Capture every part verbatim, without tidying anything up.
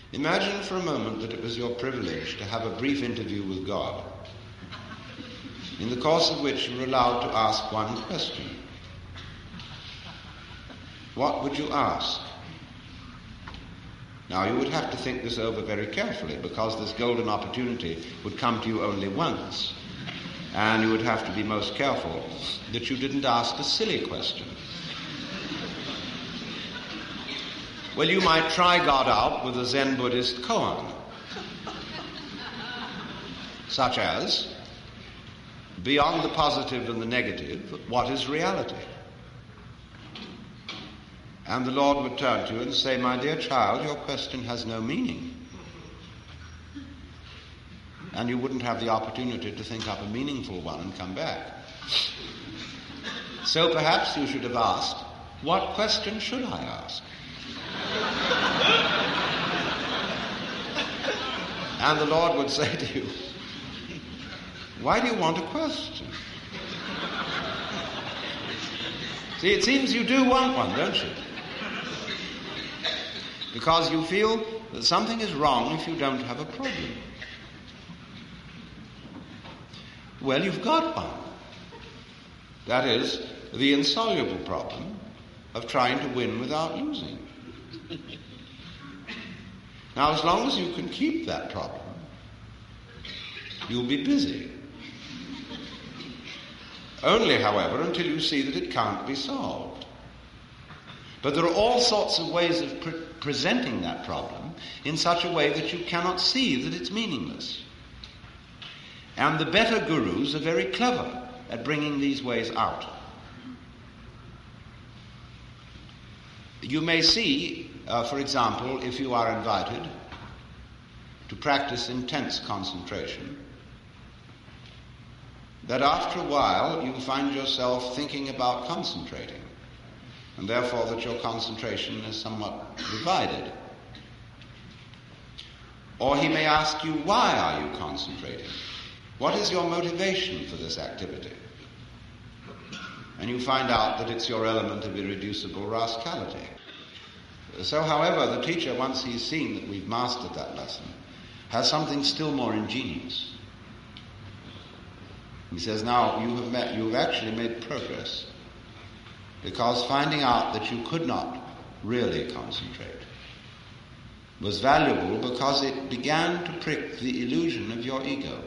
Imagine for a moment that it was your privilege to have a brief interview with God, in the course of which you were allowed to ask one question. What would you ask? Now, you would have to think this over very carefully, because this golden opportunity would come to you only once, and you would have to be most careful that you didn't ask a silly question. Well, you might try God out with a Zen Buddhist koan, such as, beyond the positive and the negative, what is reality? And the Lord would turn to you and say, my dear child, your question has no meaning. And you wouldn't have the opportunity to think up a meaningful one and come back. So perhaps you should have asked, what question should I ask? And the Lord would say to you, why do you want a question? See, it seems you do want one, don't you? Because you feel that something is wrong if you don't have a problem. Well, you've got one. That is, the insoluble problem of trying to win without losing. Now, as long as you can keep that problem, you'll be busy. Only, however, until you see that it can't be solved. But there are all sorts of ways of pre- presenting that problem in such a way that you cannot see that it's meaningless. And the better gurus are very clever at bringing these ways out. You may see, uh, for example, if you are invited to practice intense concentration, that after a while you find yourself thinking about concentrating, and therefore that your concentration is somewhat divided. Or he may ask you, why are you concentrating? What is your motivation for this activity? And you find out that it's your element of irreducible rascality. So, however, the teacher, once he's seen that we've mastered that lesson, has something still more ingenious. He says, now, you have met, you have actually made progress, because finding out that you could not really concentrate was valuable because it began to prick the illusion of your ego.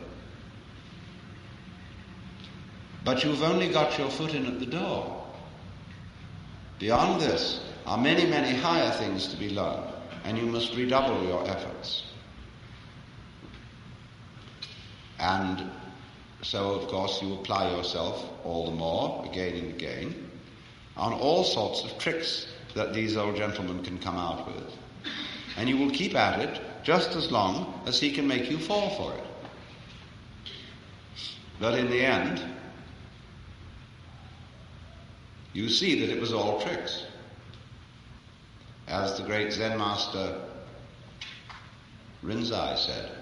But you've only got your foot in at the door. Beyond this are many, many higher things to be learned, and you must redouble your efforts. And so, of course, you apply yourself all the more, again and again, on all sorts of tricks that these old gentlemen can come out with. And you will keep at it just as long as he can make you fall for it. But in the end, you see that it was all tricks. As the great Zen master Rinzai said,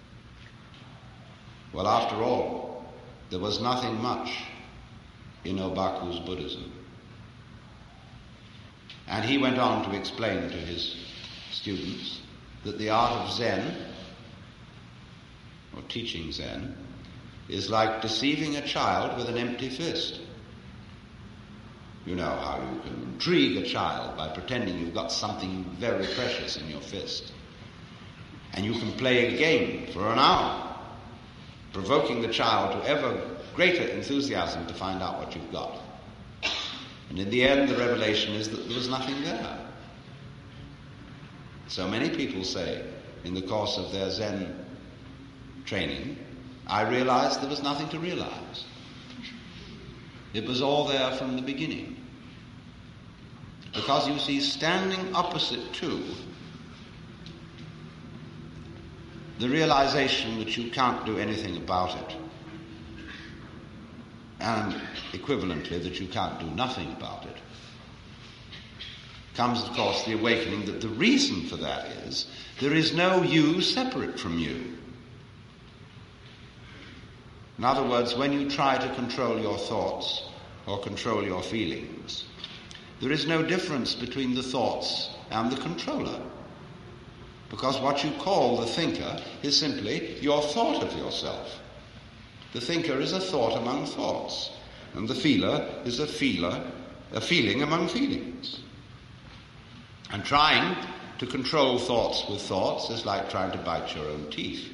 well, after all, there was nothing much in Obaku's Buddhism. And he went on to explain to his students that the art of Zen, or teaching Zen, is like deceiving a child with an empty fist. You know how you can intrigue a child by pretending you've got something very precious in your fist. And you can play a game for an hour, provoking the child to ever greater enthusiasm to find out what you've got. And in the end, the revelation is that there was nothing there. So many people say, in the course of their Zen training, I realized there was nothing to realize. It was all there from the beginning. Because you see, standing opposite to the realization that you can't do anything about it, and equivalently that you can't do nothing about it, comes, of course, the awakening that the reason for that is there is no you separate from you. In other words, when you try to control your thoughts or control your feelings, there is no difference between the thoughts and the controller. Because what you call the thinker is simply your thought of yourself. The thinker is a thought among thoughts, and the feeler is a feeler, a feeling among feelings. And trying to control thoughts with thoughts is like trying to bite your own teeth.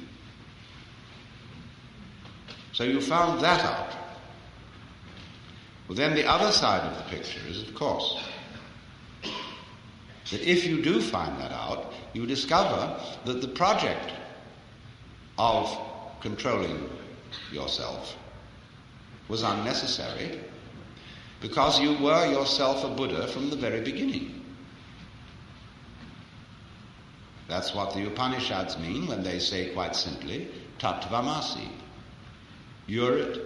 So you found that out. Well, then the other side of the picture is, of course, that if you do find that out, you discover that the project of controlling yourself was unnecessary because you were yourself a Buddha from the very beginning. That's what the Upanishads mean when they say quite simply, Tattvamasi. You're it.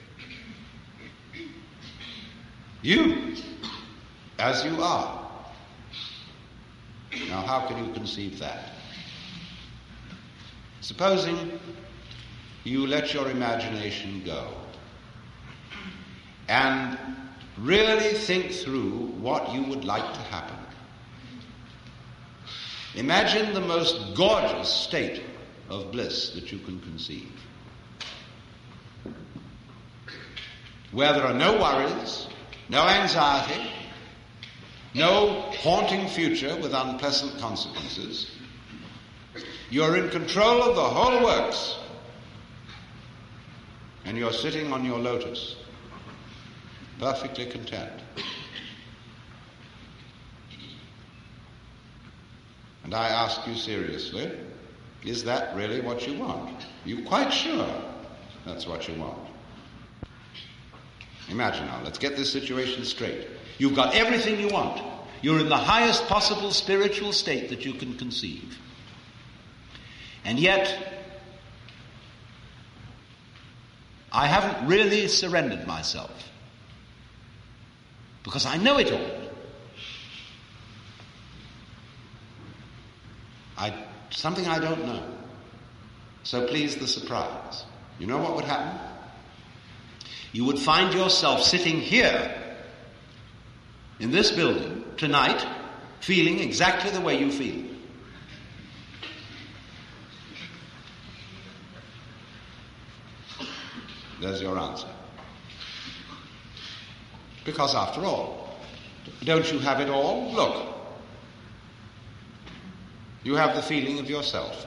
You, as you are. Now, how can you conceive that? Supposing you let your imagination go and really think through what you would like to happen. Imagine the most gorgeous state of bliss that you can conceive, where there are no worries, no anxiety, no haunting future with unpleasant consequences. You're in control of the whole works, and you're sitting on your lotus, perfectly content. And I ask you seriously, is that really what you want? Are you quite sure that's what you want? Imagine now, let's get this situation straight. You've got everything you want. You're in the highest possible spiritual state that you can conceive. And yet, I haven't really surrendered myself, because I know it all. I, something I don't know. So please, the surprise. You know what would happen? You would find yourself sitting here in this building tonight, feeling exactly the way you feel. There's your answer. Because after all, don't you have it all? Look. You have the feeling of yourself.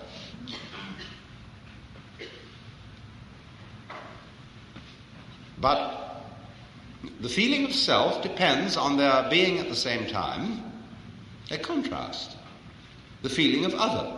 But the feeling of self depends on there being at the same time a contrast, the feeling of other.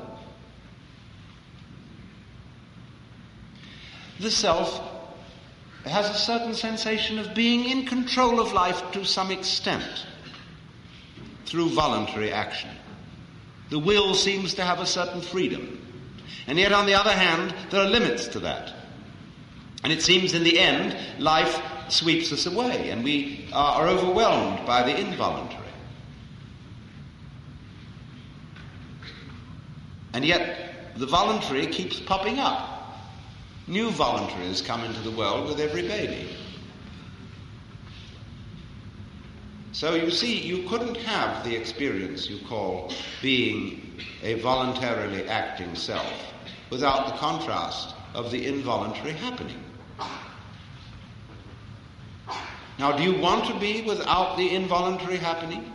The self has a certain sensation of being in control of life to some extent through voluntary action. The will seems to have a certain freedom. And yet, on the other hand, there are limits to that. And it seems in the end, life sweeps us away, and we are overwhelmed by the involuntary. And yet, the voluntary keeps popping up. New voluntaries come into the world with every baby. So you see, you couldn't have the experience you call being a voluntarily acting self without the contrast of the involuntary happening. Now, do you want to be without the involuntary happening?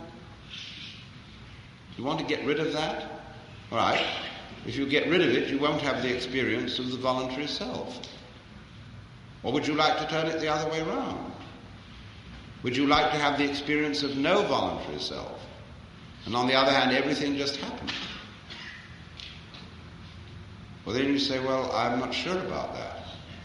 You want to get rid of that? All right. If you get rid of it, you won't have the experience of the voluntary self. Or would you like to turn it the other way around? Would you like to have the experience of no voluntary self? And on the other hand, everything just happened. Well, then you say, well, I'm not sure about that.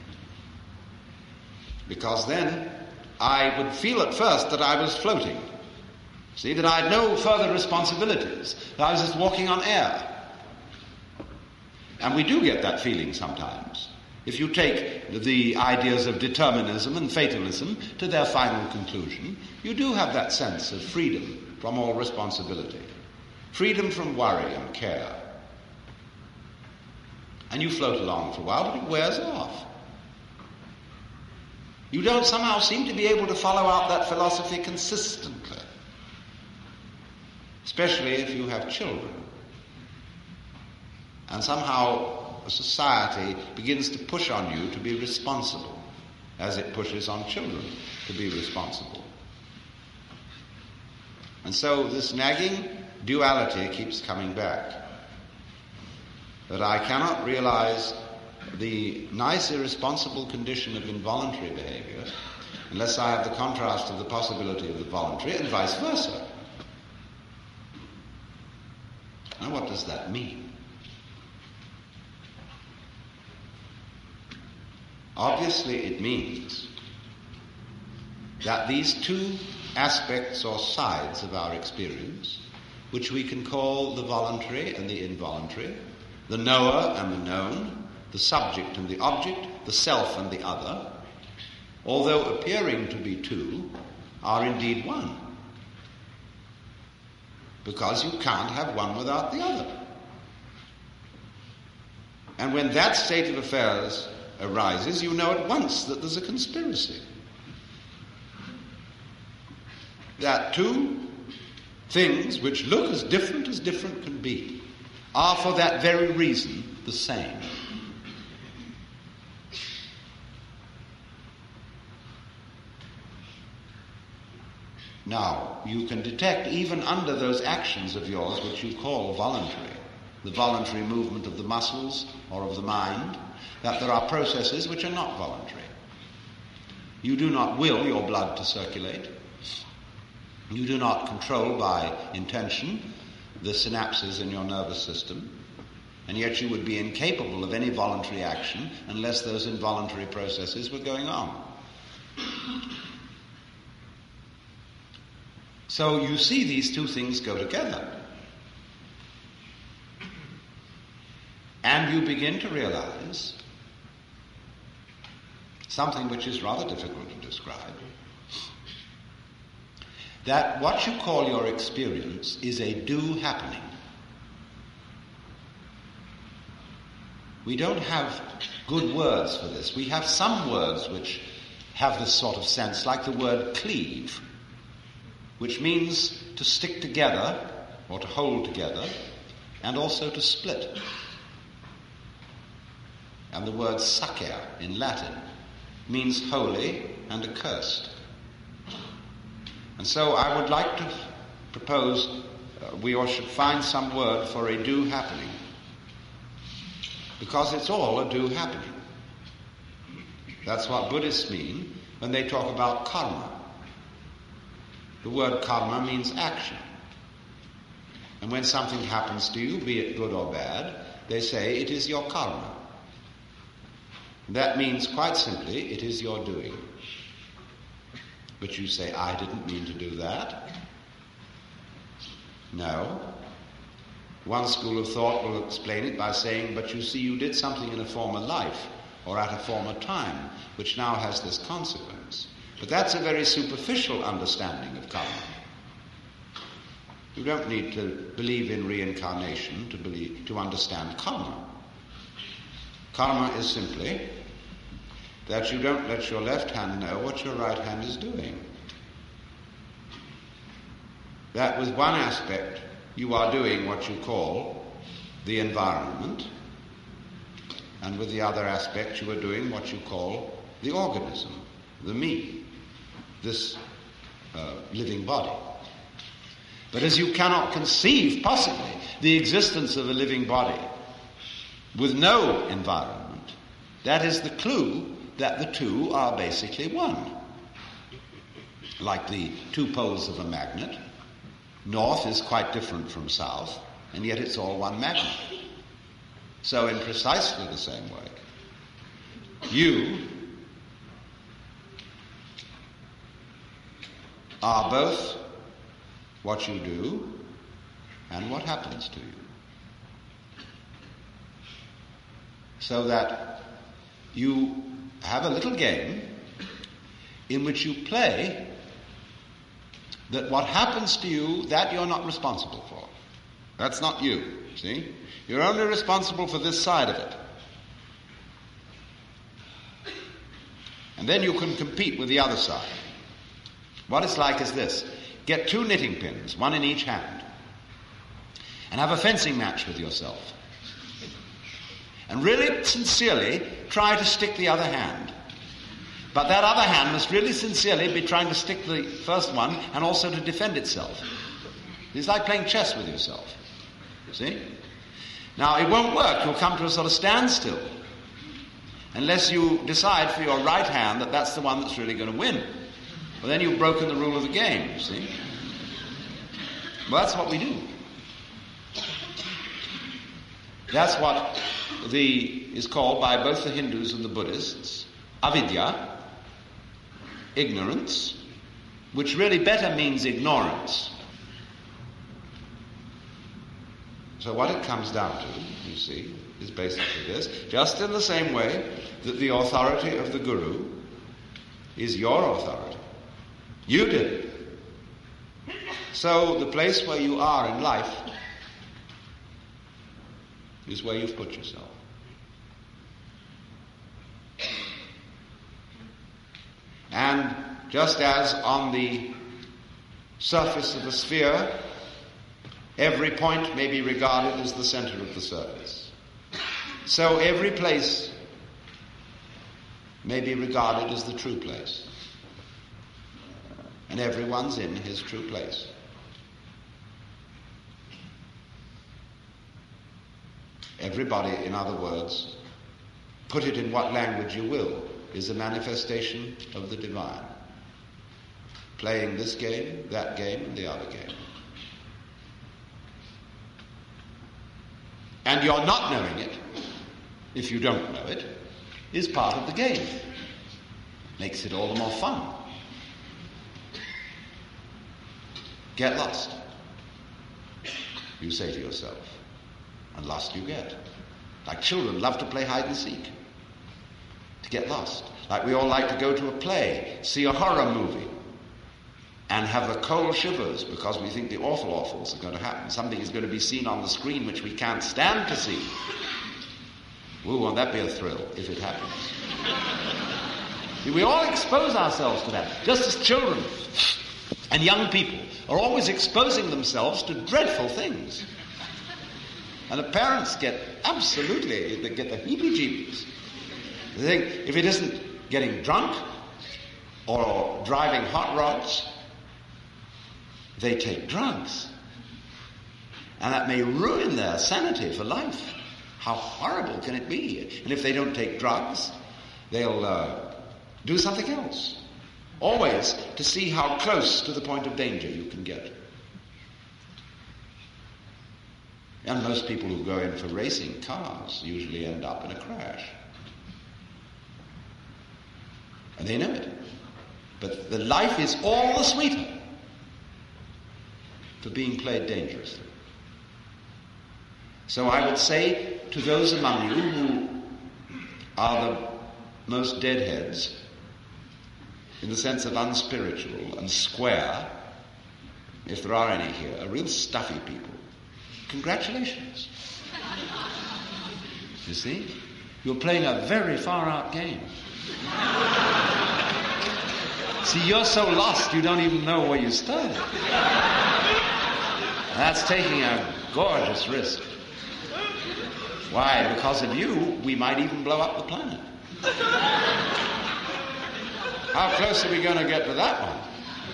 Because then I would feel at first that I was floating. See, that I had no further responsibilities. That I was just walking on air. And we do get that feeling sometimes. If you take the ideas of determinism and fatalism to their final conclusion, you do have that sense of freedom from all responsibility. Freedom from worry and care. And you float along for a while, but it wears off. You don't somehow seem to be able to follow out that philosophy consistently. Especially if you have children. And somehow society begins to push on you to be responsible, as it pushes on children to be responsible. And so this nagging duality keeps coming back. That I cannot realize the nice irresponsible condition of involuntary behavior unless I have the contrast of the possibility of the voluntary, and vice versa. Now what does that mean? Obviously it means that these two aspects or sides of our experience, which we can call the voluntary and the involuntary, the knower and the known, the subject and the object, the self and the other, although appearing to be two, are indeed one. Because you can't have one without the other. And when that state of affairs arises, you know at once that there's a conspiracy. That two things which look as different as different can be are for that very reason the same. Now, you can detect even under those actions of yours which you call voluntary, the voluntary movement of the muscles or of the mind, that there are processes which are not voluntary. You do not will your blood to circulate. You do not control by intention the synapses in your nervous system, and yet you would be incapable of any voluntary action unless those involuntary processes were going on. So you see these two things go together. And you begin to realize something which is rather difficult to describe, that what you call your experience is a do happening. We don't have good words for this. We have some words which have this sort of sense, like the word cleave, which means to stick together or to hold together, and also to split. And the word sacer in Latin means holy and accursed. And so I would like to propose uh, we all should find some word for a do happening, because it's all a do happening. That's what Buddhists mean when they talk about karma. The word karma means action. And when something happens to you, be it good or bad, they say it is your karma. That means quite simply it is your doing. But you say, I didn't mean to do that. No. One school of thought will explain it by saying, but you see, you did something in a former life or at a former time, which now has this consequence. But that's a very superficial understanding of karma. You don't need to believe in reincarnation to believe, to understand karma. Karma is simply that you don't let your left hand know what your right hand is doing. That with one aspect, you are doing what you call the environment, and with the other aspect, you are doing what you call the organism, the me, this uh, living body. But as you cannot conceive possibly the existence of a living body with no environment, that is the clue that the two are basically one. Like the two poles of a magnet, north is quite different from south, and yet it's all one magnet. So in precisely the same way, you are both what you do and what happens to you. So that you have a little game in which you play that what happens to you, that you're not responsible for. That's not you, see? You're only responsible for this side of it. And then you can compete with the other side. What it's like is this. Get two knitting pins, one in each hand, and have a fencing match with yourself. and really sincerely try to stick the other hand. But that other hand must really sincerely be trying to stick the first one and also to defend itself. It's like playing chess with yourself. See? Now, it won't work. You'll come to a sort of standstill unless you decide for your right hand that that's the one that's really going to win. Well, then you've broken the rule of the game, you see? Well, that's what we do. That's what the is called by both the Hindus and the Buddhists avidya, ignorance, which really better means ignorance. So what it comes down to, you see, is basically this. Just in the same way that the authority of the Guru is your authority. You did it. So the place where you are in life is where you've put yourself. And just as on the surface of a sphere, every point may be regarded as the center of the surface, so every place may be regarded as the true place. And everyone's in his true place. Everybody, in other words, put it in what language you will, is a manifestation of the divine. Playing this game, that game, and the other game. And your not knowing it, if you don't know it, is part of the game. Makes it all the more fun. Get lost, you say to yourself, and lost you get. Like children love to play hide and seek, to get lost. Like we all like to go to a play, see a horror movie, and have the cold shivers because we think the awful awfuls are going to happen. Something is going to be seen on the screen which we can't stand to see. Ooh, won't that be a thrill if it happens? We all expose ourselves to that, just as children and young people are always exposing themselves to dreadful things. And the parents get absolutely, they get the heebie-jeebies. They think if it isn't getting drunk or driving hot rods, they take drugs. And that may ruin their sanity for life. How horrible can it be? And if they don't take drugs, they'll uh, do something else. Always to see how close to the point of danger you can get. And most people who go in for racing cars usually end up in a crash. And they know it. But the life is all the sweeter for being played dangerously. So I would say to those among you who are the most deadheads, in the sense of unspiritual and square, if there are any here, are real stuffy people, congratulations. You see? You're playing a very far-out game. See, you're so lost you don't even know where you started. That's taking a gorgeous risk. Why? Because of you, we might even blow up the planet. How close are we going to get to that one?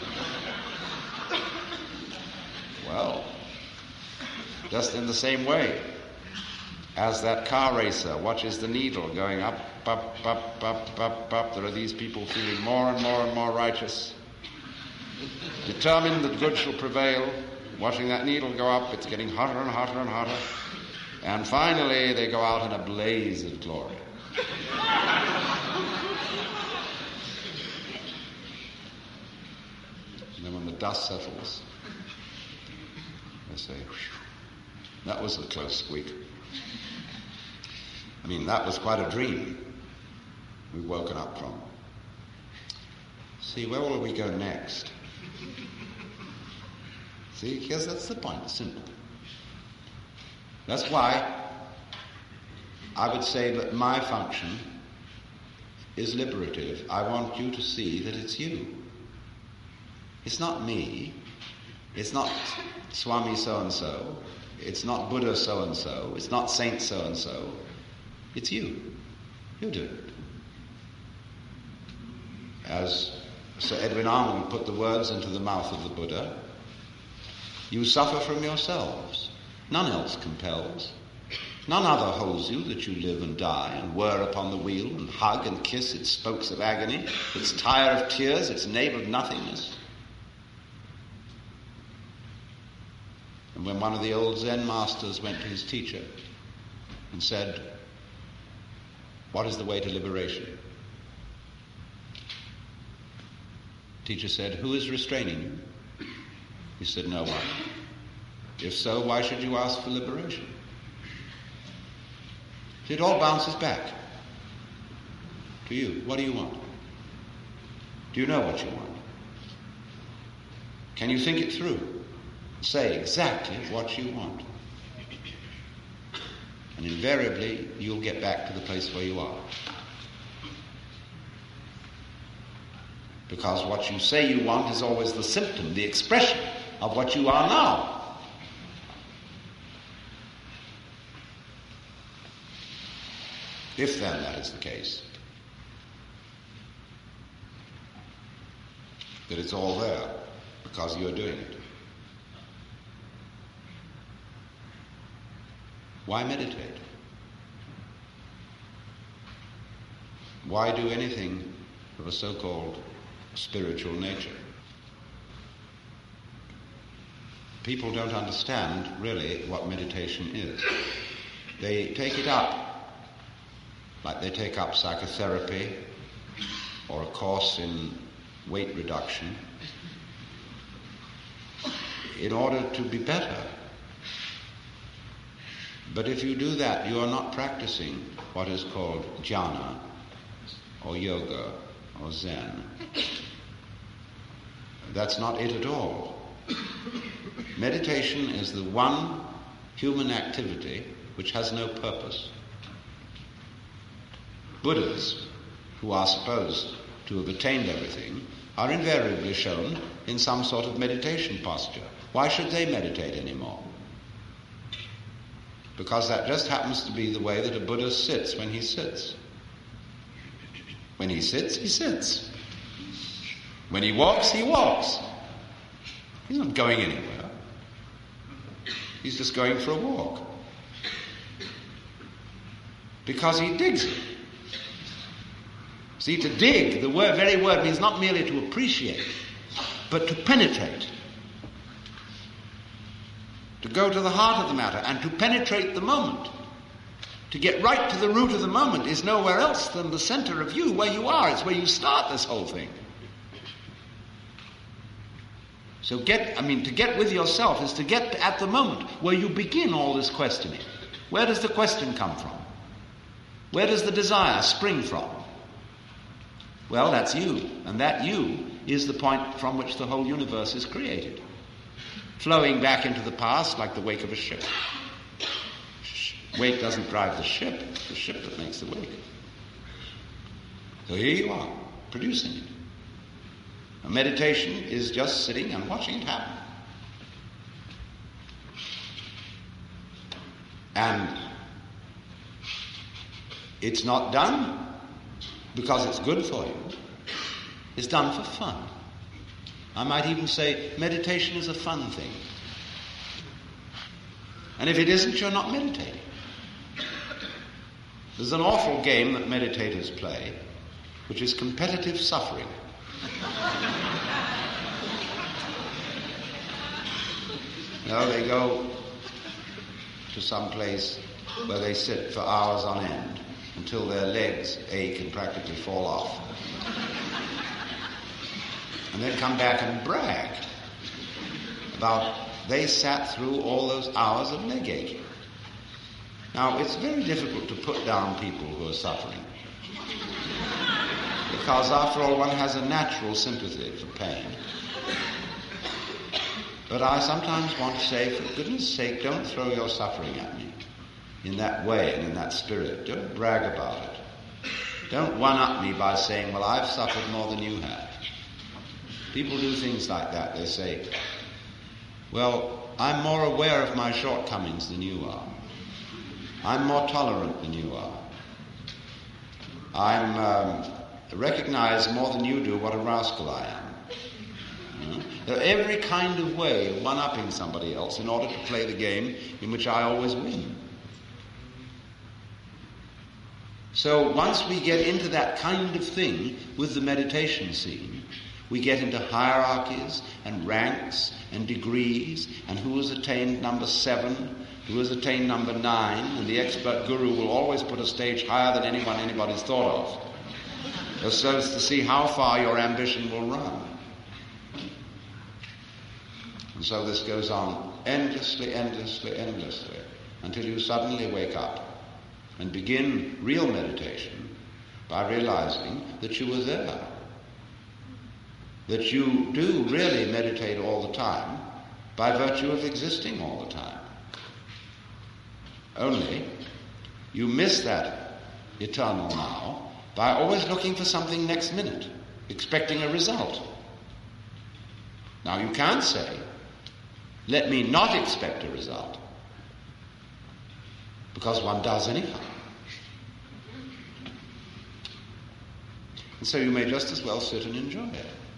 Well, just in the same way as that car racer watches the needle going up, up, up, up, up, up. There are these people feeling more and more and more righteous, determined that good shall prevail, watching that needle go up. It's getting hotter and hotter and hotter. And finally, they go out in a blaze of glory. And then when the dust settles, they say, whew, that was a close squeak. I mean, that was quite a dream we've woken up from. See, where will we go next? See, because that's the point, it's simple. That's why I would say that my function is liberative. I want you to see that it's you. It's not me. It's not Swami so-and-so. It's not Buddha so-and-so. It's not Saint so-and-so. It's you. You do it. As Sir Edwin Arnold put the words into the mouth of the Buddha, you suffer from yourselves. None else compels. None other holds you that you live and die and whir upon the wheel and hug and kiss its spokes of agony, its tire of tears, its nave of nothingness. And when one of the old Zen masters went to his teacher and said, "What is the way to liberation?" The teacher said, "Who is restraining you?" He said, "No one." "If so, why should you ask for liberation?" So it all bounces back to you. What do you want? Do you know what you want? Can you think it through? Say exactly what you want. And invariably, you'll get back to the place where you are. Because what you say you want is always the symptom, the expression of what you are now. If then that is the case, that it's all there because you are doing it, why meditate? Why do anything of a so-called spiritual nature? People don't understand really what meditation is. They take it up like they take up psychotherapy or a course in weight reduction in order to be better. But if you do that, you are not practicing what is called jhana or yoga or Zen. That's not it at all. Meditation is the one human activity which has no purpose. Buddhas, who are supposed to have attained everything, are invariably shown in some sort of meditation posture. Why should they meditate anymore? Because that just happens to be the way that a Buddha sits when he sits. When he sits, he sits. When he walks, he walks. He's not going anywhere. He's just going for a walk. Because he digs it. See, to dig, the word, very word, means not merely to appreciate, but to penetrate. To go to the heart of the matter and to penetrate the moment. To get right to the root of the moment is nowhere else than the center of you, where you are. It's where you start this whole thing. So get, I mean, to get with yourself is to get at the moment where you begin all this questioning. Where does the question come from? Where does the desire spring from? Well, that's you, and that you is the point from which the whole universe is created, flowing back into the past like the wake of a ship. Wake doesn't drive the ship, it's the ship that makes the wake. So here you are, producing it. A meditation is just sitting and watching it happen. And it's not done because it's good for you. It's done for fun. I might even say meditation is a fun thing. And if it isn't, you're not meditating. There's an awful game that meditators play, which is competitive suffering. You know, they go to some place where they sit for hours on end until their legs ache and practically fall off. And then come back and brag about they sat through all those hours of leg aching. Now, it's very difficult to put down people who are suffering. Because after all, one has a natural sympathy for pain. But I sometimes want to say, for goodness sake, don't throw your suffering at me in that way and in that spirit. Don't brag about it. Don't one-up me by saying, well, I've suffered more than you have. People do things like that. They say, well, I'm more aware of my shortcomings than you are. I'm more tolerant than you are. I'm um, recognize more than you do what a rascal I am. There are every kind of way of one-upping somebody else in order to play the game in which I always win. So once we get into that kind of thing with the meditation scene, we get into hierarchies and ranks and degrees, and who has attained number seven, who has attained number nine, and the expert guru will always put a stage higher than anyone anybody's thought of, so as to see how far your ambition will run. And so this goes on endlessly, endlessly, endlessly, until you suddenly wake up and begin real meditation by realizing that you were there. That you do really meditate all the time by virtue of existing all the time. Only you miss that eternal now by always looking for something next minute, expecting a result. Now you can't say, let me not expect a result, because one does anyhow. And so you may just as well sit and enjoy it.